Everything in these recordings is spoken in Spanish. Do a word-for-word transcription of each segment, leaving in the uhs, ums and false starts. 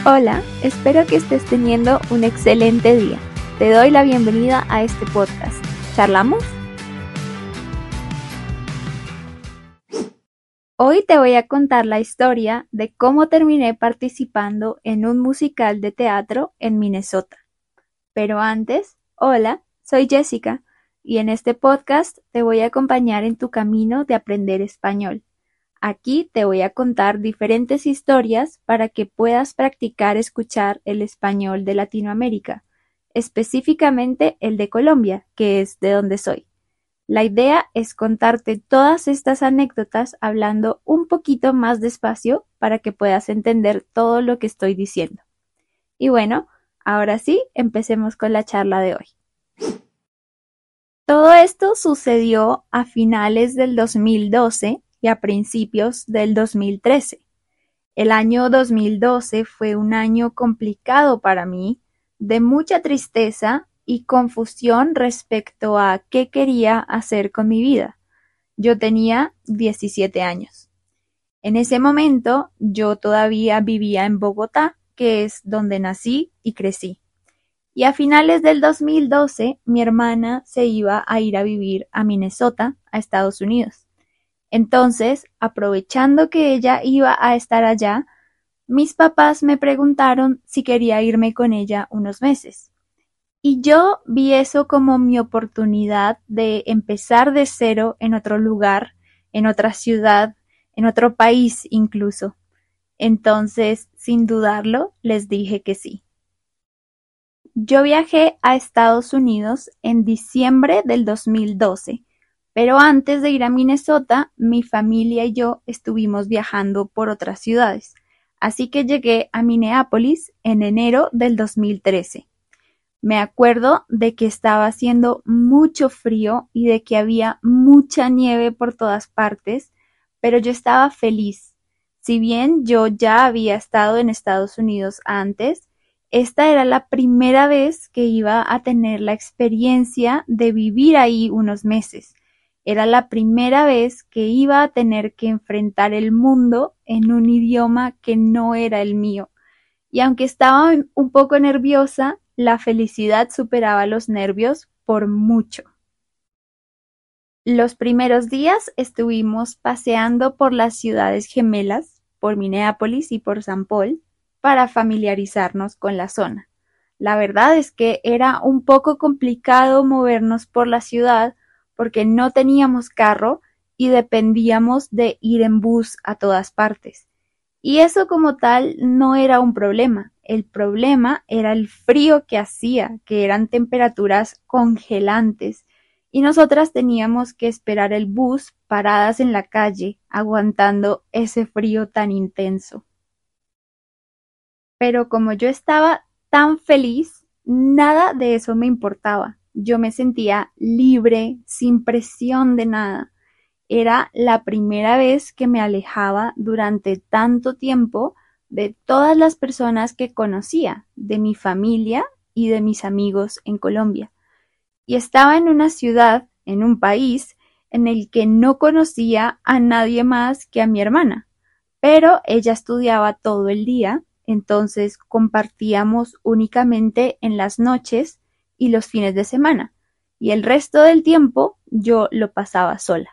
Hola, espero que estés teniendo un excelente día. Te doy la bienvenida a este podcast. ¿Charlamos? Hoy te voy a contar la historia de cómo terminé participando en un musical de teatro en Minnesota. Pero antes, hola, soy Jessica y en este podcast te voy a acompañar en tu camino de aprender español. Aquí te voy a contar diferentes historias para que puedas practicar escuchar el español de Latinoamérica, específicamente el de Colombia, que es de donde soy. La idea es contarte todas estas anécdotas hablando un poquito más despacio para que puedas entender todo lo que estoy diciendo. Y bueno, ahora sí, empecemos con la charla de hoy. Todo esto sucedió a finales del dos mil doce y a principios del dos mil trece. El año dos mil doce fue un año complicado para mí, de mucha tristeza y confusión respecto a qué quería hacer con mi vida. Yo tenía diecisiete años. En ese momento yo todavía vivía en Bogotá, que es donde nací y crecí. Y a finales del dos mil doce mi hermana se iba a ir a vivir a Minnesota, a Estados Unidos. Entonces, aprovechando que ella iba a estar allá, mis papás me preguntaron si quería irme con ella unos meses. Y yo vi eso como mi oportunidad de empezar de cero en otro lugar, en otra ciudad, en otro país incluso. Entonces, sin dudarlo, les dije que sí. Yo viajé a Estados Unidos en diciembre del dos mil doce, pero antes de ir a Minnesota, mi familia y yo estuvimos viajando por otras ciudades, así que llegué a Minneapolis en enero del dos mil trece. Me acuerdo de que estaba haciendo mucho frío y de que había mucha nieve por todas partes, pero yo estaba feliz. Si bien yo ya había estado en Estados Unidos antes, esta era la primera vez que iba a tener la experiencia de vivir ahí unos meses. Era la primera vez que iba a tener que enfrentar el mundo en un idioma que no era el mío. Y aunque estaba un poco nerviosa, la felicidad superaba los nervios por mucho. Los primeros días estuvimos paseando por las ciudades gemelas, por Minneapolis y por Saint Paul, para familiarizarnos con la zona. La verdad es que era un poco complicado movernos por la ciudad porque no teníamos carro y dependíamos de ir en bus a todas partes. Y eso como tal no era un problema. El problema era el frío que hacía, que eran temperaturas congelantes. Y nosotras teníamos que esperar el bus paradas en la calle, aguantando ese frío tan intenso. Pero como yo estaba tan feliz, nada de eso me importaba. Yo me sentía libre, sin presión de nada. Era la primera vez que me alejaba durante tanto tiempo de todas las personas que conocía, de mi familia y de mis amigos en Colombia. Y estaba en una ciudad, en un país, en el que no conocía a nadie más que a mi hermana, pero ella estudiaba todo el día, entonces compartíamos únicamente en las noches y los fines de semana, y el resto del tiempo yo lo pasaba sola.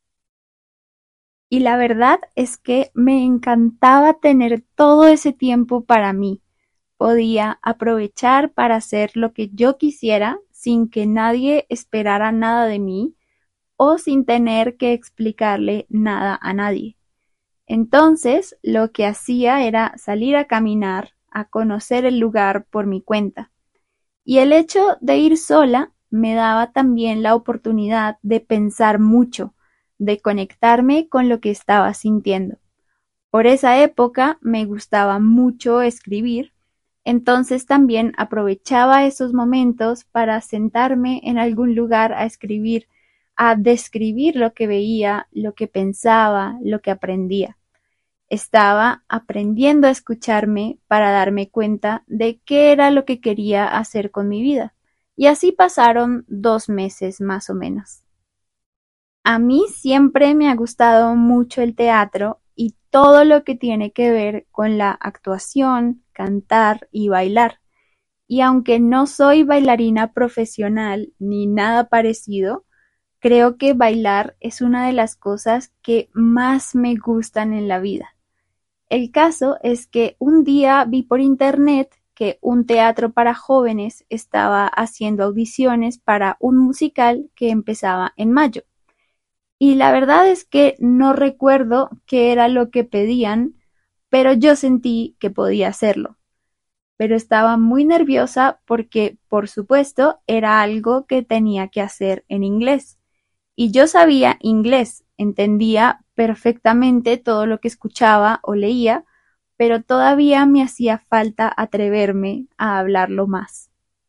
Y la verdad es que me encantaba tener todo ese tiempo para mí. Podía aprovechar para hacer lo que yo quisiera sin que nadie esperara nada de mí o sin tener que explicarle nada a nadie. Entonces, lo que hacía era salir a caminar, a conocer el lugar por mi cuenta. Y el hecho de ir sola me daba también la oportunidad de pensar mucho, de conectarme con lo que estaba sintiendo. Por esa época me gustaba mucho escribir, entonces también aprovechaba esos momentos para sentarme en algún lugar a escribir, a describir lo que veía, lo que pensaba, lo que aprendía. Estaba aprendiendo a escucharme para darme cuenta de qué era lo que quería hacer con mi vida. Y así pasaron dos meses más o menos. A mí siempre me ha gustado mucho el teatro y todo lo que tiene que ver con la actuación, cantar y bailar. Y aunque no soy bailarina profesional ni nada parecido, creo que bailar es una de las cosas que más me gustan en la vida. El caso es que un día vi por internet que un teatro para jóvenes estaba haciendo audiciones para un musical que empezaba en mayo. Y la verdad es que no recuerdo qué era lo que pedían, pero yo sentí que podía hacerlo. Pero estaba muy nerviosa porque, por supuesto, era algo que tenía que hacer en inglés. Y yo sabía inglés, entendía perfectamente todo lo que escuchaba o leía, pero todavía me hacía falta atreverme a hablarlo más.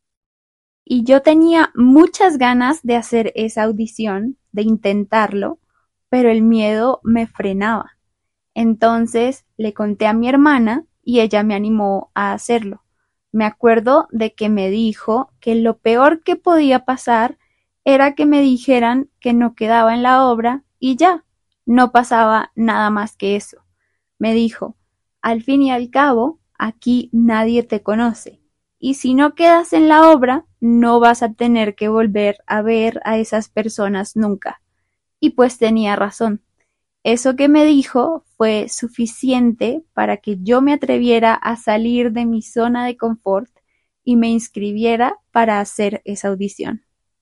Y yo tenía muchas ganas de hacer esa audición, de intentarlo, pero el miedo me frenaba. Entonces le conté a mi hermana y ella me animó a hacerlo. Me acuerdo de que me dijo que lo peor que podía pasar era que me dijeran que no quedaba en la obra y ya, no pasaba nada más que eso. Me dijo, al fin y al cabo, aquí nadie te conoce, y si no quedas en la obra, no vas a tener que volver a ver a esas personas nunca. Y pues tenía razón. Eso que me dijo fue suficiente para que yo me atreviera a salir de mi zona de confort y me inscribiera para hacer esa audición.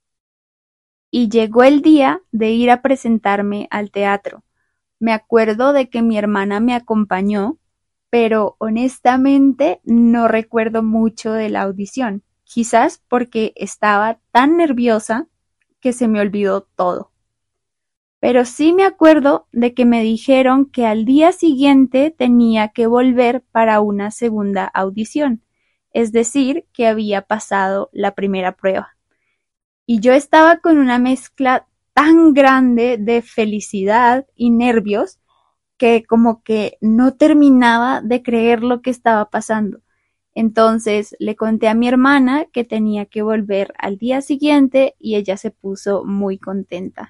Y llegó el día de ir a presentarme al teatro. Me acuerdo de que mi hermana me acompañó, pero honestamente no recuerdo mucho de la audición, quizás porque estaba tan nerviosa que se me olvidó todo. Pero sí me acuerdo de que me dijeron que al día siguiente tenía que volver para una segunda audición, es decir, que había pasado la primera prueba. Y yo estaba con una mezcla tan grande de felicidad y nervios que como que no terminaba de creer lo que estaba pasando. Entonces le conté a mi hermana que tenía que volver al día siguiente y ella se puso muy contenta.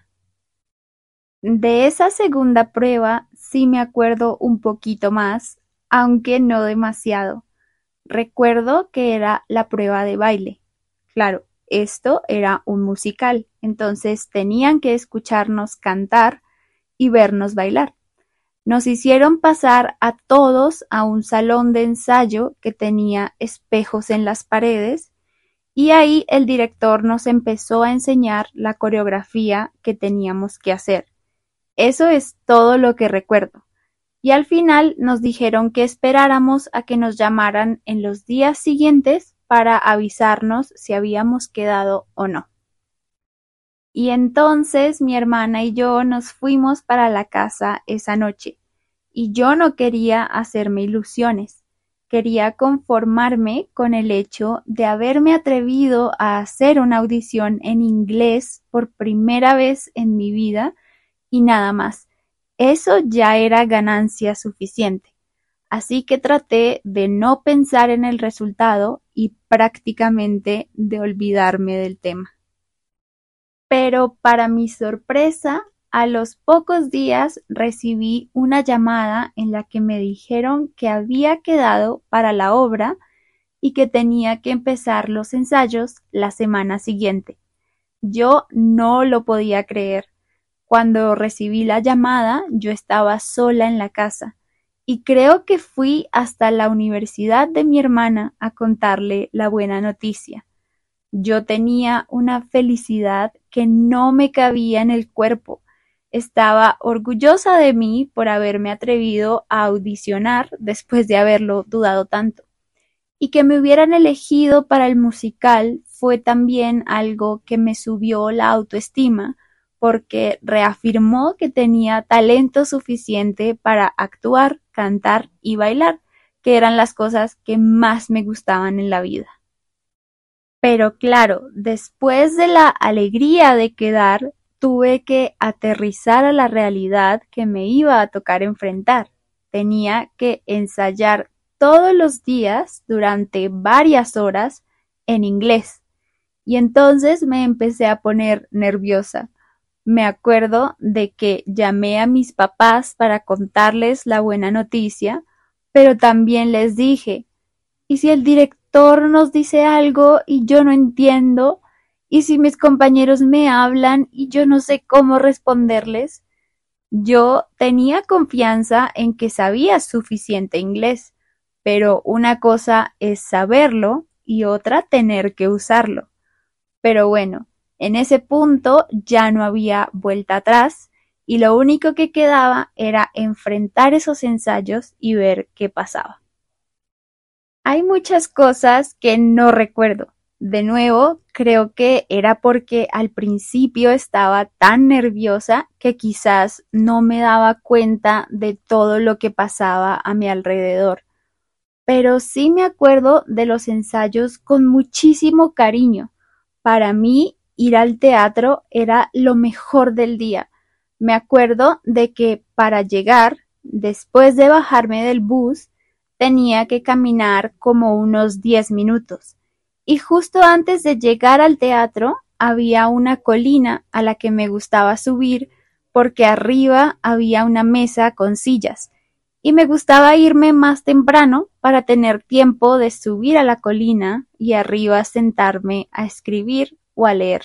De esa segunda prueba sí me acuerdo un poquito más, aunque no demasiado. Recuerdo que era la prueba de baile. Claro, esto era un musical, entonces tenían que escucharnos cantar y vernos bailar. Nos hicieron pasar a todos a un salón de ensayo que tenía espejos en las paredes y ahí el director nos empezó a enseñar la coreografía que teníamos que hacer. Eso es todo lo que recuerdo. Y al final nos dijeron que esperáramos a que nos llamaran en los días siguientes para avisarnos si habíamos quedado o no. Y entonces mi hermana y yo nos fuimos para la casa esa noche. Y yo no quería hacerme ilusiones. Quería conformarme con el hecho de haberme atrevido a hacer una audición en inglés por primera vez en mi vida y nada más. Eso ya era ganancia suficiente. Así que traté de no pensar en el resultado y prácticamente de olvidarme del tema. Pero para mi sorpresa, a los pocos días recibí una llamada en la que me dijeron que había quedado para la obra y que tenía que empezar los ensayos la semana siguiente. Yo no lo podía creer. Cuando recibí la llamada, yo estaba sola en la casa y creo que fui hasta la universidad de mi hermana a contarle la buena noticia. Yo tenía una felicidad que no me cabía en el cuerpo. Estaba orgullosa de mí por haberme atrevido a audicionar después de haberlo dudado tanto. Y que me hubieran elegido para el musical fue también algo que me subió la autoestima, porque reafirmó que tenía talento suficiente para actuar, cantar y bailar, que eran las cosas que más me gustaban en la vida. Pero claro, después de la alegría de quedar, tuve que aterrizar a la realidad que me iba a tocar enfrentar. Tenía que ensayar todos los días durante varias horas en inglés. Y entonces me empecé a poner nerviosa. Me acuerdo de que llamé a mis papás para contarles la buena noticia, pero también les dije, ¿Y si el director nos dice algo y yo no entiendo? ¿Y si mis compañeros me hablan y yo no sé cómo responderles? Yo tenía confianza en que sabía suficiente inglés, pero una cosa es saberlo y otra tener que usarlo. Pero bueno, en ese punto ya no había vuelta atrás y lo único que quedaba era enfrentar esos ensayos y ver qué pasaba. Hay muchas cosas que no recuerdo. De nuevo, creo que era porque al principio estaba tan nerviosa que quizás no me daba cuenta de todo lo que pasaba a mi alrededor. Pero sí me acuerdo de los ensayos con muchísimo cariño. Para mí, ir al teatro era lo mejor del día. Me acuerdo de que para llegar, después de bajarme del bus, tenía que caminar como unos diez minutos. Y justo antes de llegar al teatro, había una colina a la que me gustaba subir porque arriba había una mesa con sillas y me gustaba irme más temprano para tener tiempo de subir a la colina y arriba sentarme a escribir o a leer.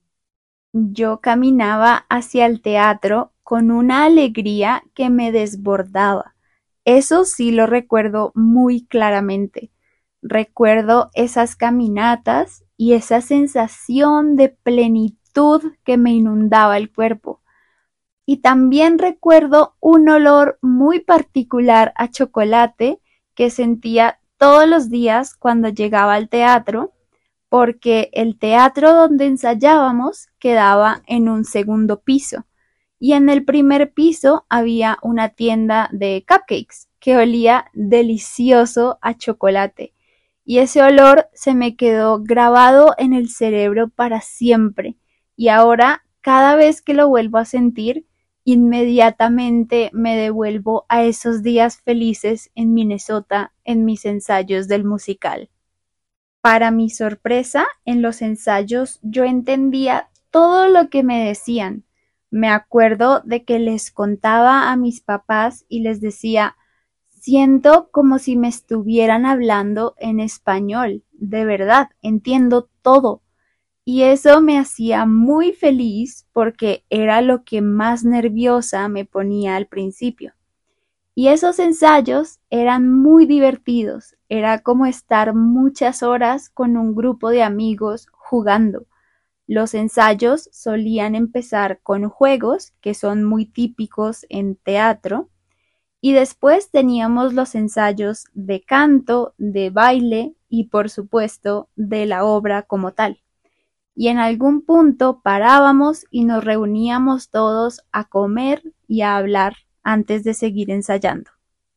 Yo caminaba hacia el teatro con una alegría que me desbordaba. Eso sí lo recuerdo muy claramente. Recuerdo esas caminatas y esa sensación de plenitud que me inundaba el cuerpo. Y también recuerdo un olor muy particular a chocolate que sentía todos los días cuando llegaba al teatro, porque el teatro donde ensayábamos quedaba en un segundo piso y en el primer piso había una tienda de cupcakes que olía delicioso a chocolate y ese olor se me quedó grabado en el cerebro para siempre y ahora cada vez que lo vuelvo a sentir inmediatamente me devuelvo a esos días felices en Minnesota en mis ensayos del musical. Para mi sorpresa, en los ensayos yo entendía todo lo que me decían. Me acuerdo de que les contaba a mis papás y les decía, siento como si me estuvieran hablando en español. De verdad, entiendo todo. Y eso me hacía muy feliz porque era lo que más nerviosa me ponía al principio. Y esos ensayos eran muy divertidos, era como estar muchas horas con un grupo de amigos jugando. Los ensayos solían empezar con juegos, que son muy típicos en teatro, y después teníamos los ensayos de canto, de baile y por supuesto de la obra como tal. Y en algún punto parábamos y nos reuníamos todos a comer y a hablar antes de seguir ensayando.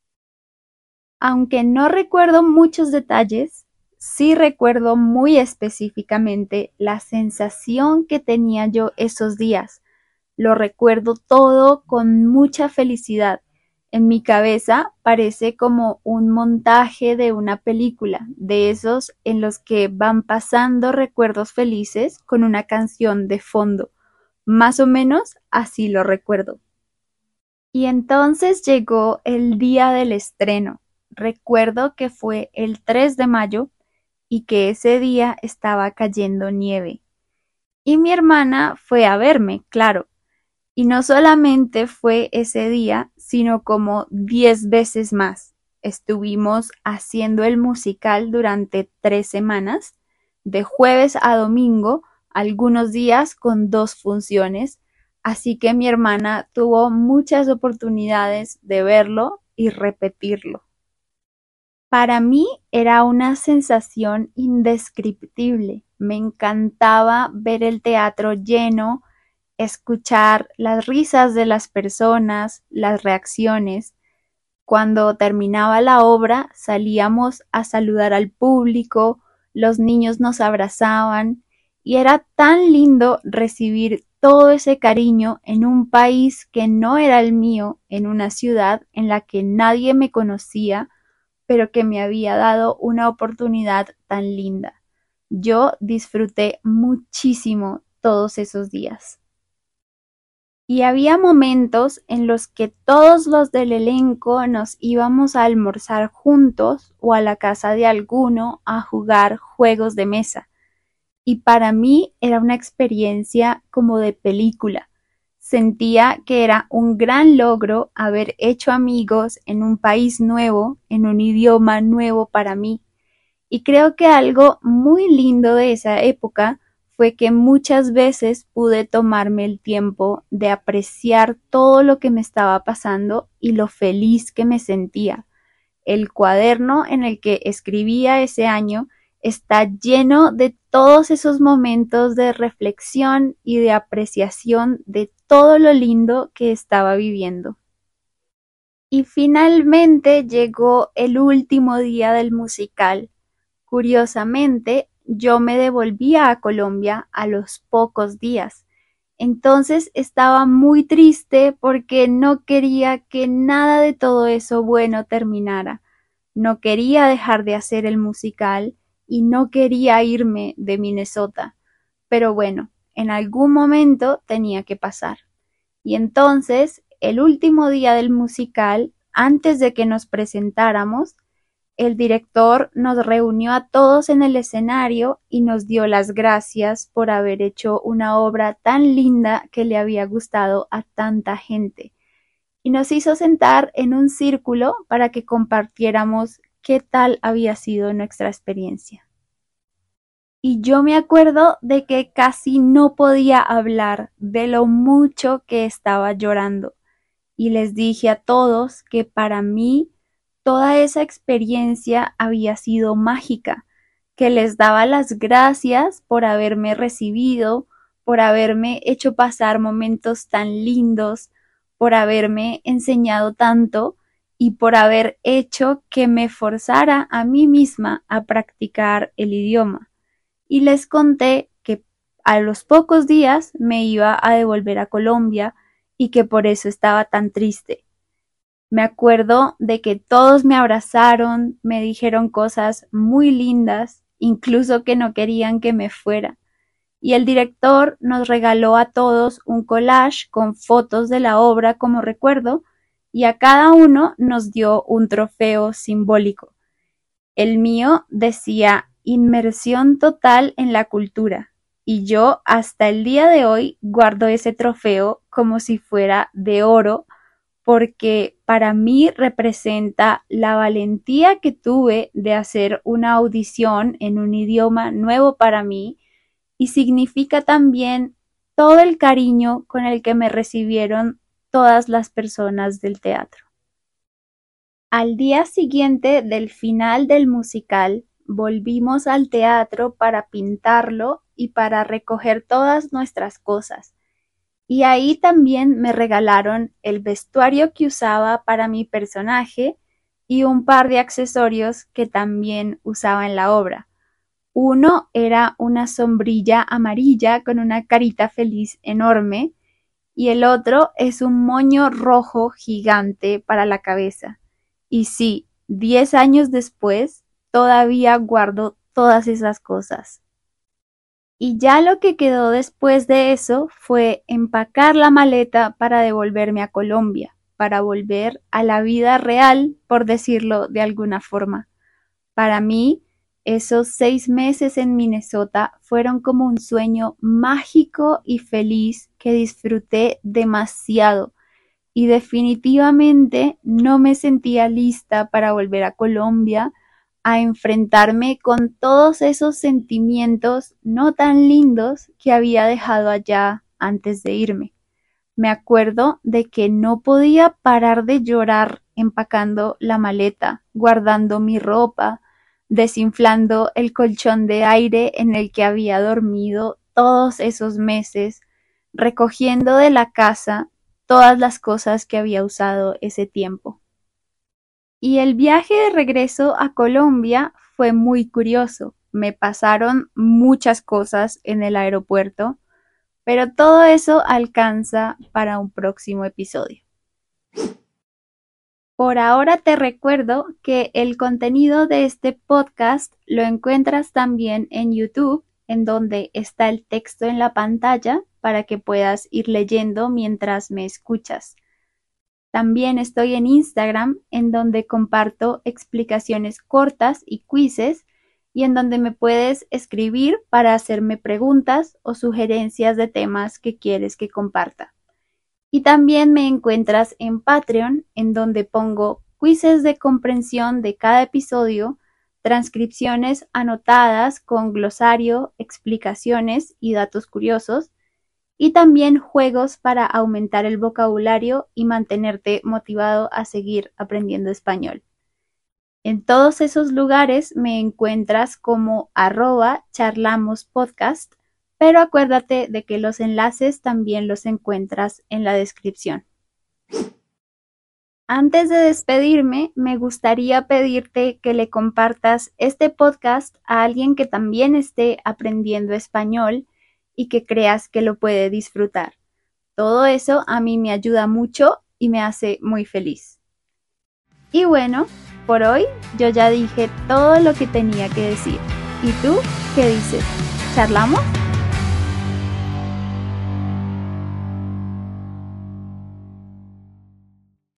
Aunque no recuerdo muchos detalles, sí recuerdo muy específicamente la sensación que tenía yo esos días. Lo recuerdo todo con mucha felicidad. En mi cabeza parece como un montaje de una película, de esos en los que van pasando recuerdos felices con una canción de fondo. Más o menos así lo recuerdo. Y entonces llegó el día del estreno. Recuerdo que fue el tres de mayo y que ese día estaba cayendo nieve. Y mi hermana fue a verme, claro. Y no solamente fue ese día, sino como diez veces más. Estuvimos haciendo el musical durante tres semanas, de jueves a domingo, algunos días con dos funciones, así que mi hermana tuvo muchas oportunidades de verlo y repetirlo. Para mí era una sensación indescriptible. Me encantaba ver el teatro lleno, escuchar las risas de las personas, las reacciones. Cuando terminaba la obra, salíamos a saludar al público, los niños nos abrazaban y era tan lindo recibir todo ese cariño en un país que no era el mío, en una ciudad en la que nadie me conocía, pero que me había dado una oportunidad tan linda. Yo disfruté muchísimo todos esos días. Y había momentos en los que todos los del elenco nos íbamos a almorzar juntos o a la casa de alguno a jugar juegos de mesa. Y para mí era una experiencia como de película. Sentía que era un gran logro haber hecho amigos en un país nuevo, en un idioma nuevo para mí. Y creo que algo muy lindo de esa época fue que muchas veces pude tomarme el tiempo de apreciar todo lo que me estaba pasando y lo feliz que me sentía. El cuaderno en el que escribía ese año está lleno de todos esos momentos de reflexión y de apreciación de todo lo lindo que estaba viviendo. Y finalmente llegó el último día del musical. Curiosamente, yo me devolvía a Colombia a los pocos días. Entonces estaba muy triste porque no quería que nada de todo eso bueno terminara. No quería dejar de hacer el musical y no quería irme de Minnesota. Pero bueno, en algún momento tenía que pasar. Y entonces, el último día del musical, antes de que nos presentáramos, el director nos reunió a todos en el escenario y nos dio las gracias por haber hecho una obra tan linda que le había gustado a tanta gente. Y nos hizo sentar en un círculo para que compartiéramos qué tal había sido nuestra experiencia. Y yo me acuerdo de que casi no podía hablar de lo mucho que estaba llorando. Y les dije a todos que para mí toda esa experiencia había sido mágica, que les daba las gracias por haberme recibido, por haberme hecho pasar momentos tan lindos, por haberme enseñado tanto y por haber hecho que me forzara a mí misma a practicar el idioma. Y les conté que a los pocos días me iba a devolver a Colombia y que por eso estaba tan triste. Me acuerdo de que todos me abrazaron, me dijeron cosas muy lindas, incluso que no querían que me fuera. Y el director nos regaló a todos un collage con fotos de la obra como recuerdo, y a cada uno nos dio un trofeo simbólico. El mío decía inmersión total en la cultura, y yo hasta el día de hoy guardo ese trofeo como si fuera de oro, porque para mí representa la valentía que tuve de hacer una audición en un idioma nuevo para mí y significa también todo el cariño con el que me recibieron todas las personas del teatro. Al día siguiente del final del musical, volvimos al teatro para pintarlo y para recoger todas nuestras cosas. Y ahí también me regalaron el vestuario que usaba para mi personaje y un par de accesorios que también usaba en la obra. Uno era una sombrilla amarilla con una carita feliz enorme y el otro es un moño rojo gigante para la cabeza. Y sí, diez años después, todavía guardo todas esas cosas. Y ya lo que quedó después de eso fue empacar la maleta para devolverme a Colombia, para volver a la vida real, por decirlo de alguna forma. Para mí, esos seis meses en Minnesota fueron como un sueño mágico y feliz que disfruté demasiado. Y definitivamente no me sentía lista para volver a Colombia a enfrentarme con todos esos sentimientos no tan lindos que había dejado allá antes de irme. Me acuerdo de que no podía parar de llorar empacando la maleta, guardando mi ropa, desinflando el colchón de aire en el que había dormido todos esos meses, recogiendo de la casa todas las cosas que había usado ese tiempo. Y el viaje de regreso a Colombia fue muy curioso. Me pasaron muchas cosas en el aeropuerto, pero todo eso alcanza para un próximo episodio. Por ahora te recuerdo que el contenido de este podcast lo encuentras también en YouTube en donde está el texto en la pantalla para que puedas ir leyendo mientras me escuchas. También estoy en Instagram, en donde comparto explicaciones cortas y quizzes, y en donde me puedes escribir para hacerme preguntas o sugerencias de temas que quieres que comparta. Y también me encuentras en Patreon, en donde pongo quizzes de comprensión de cada episodio, transcripciones anotadas con glosario, explicaciones y datos curiosos, y también juegos para aumentar el vocabulario y mantenerte motivado a seguir aprendiendo español. En todos esos lugares me encuentras como arroba charlamospodcast, pero acuérdate de que los enlaces también los encuentras en la descripción. Antes de despedirme, me gustaría pedirte que le compartas este podcast a alguien que también esté aprendiendo español y que creas que lo puede disfrutar. Todo eso a mí me ayuda mucho y me hace muy feliz. Y bueno, por hoy yo ya dije todo lo que tenía que decir. ¿Y tú qué dices? ¿Charlamos?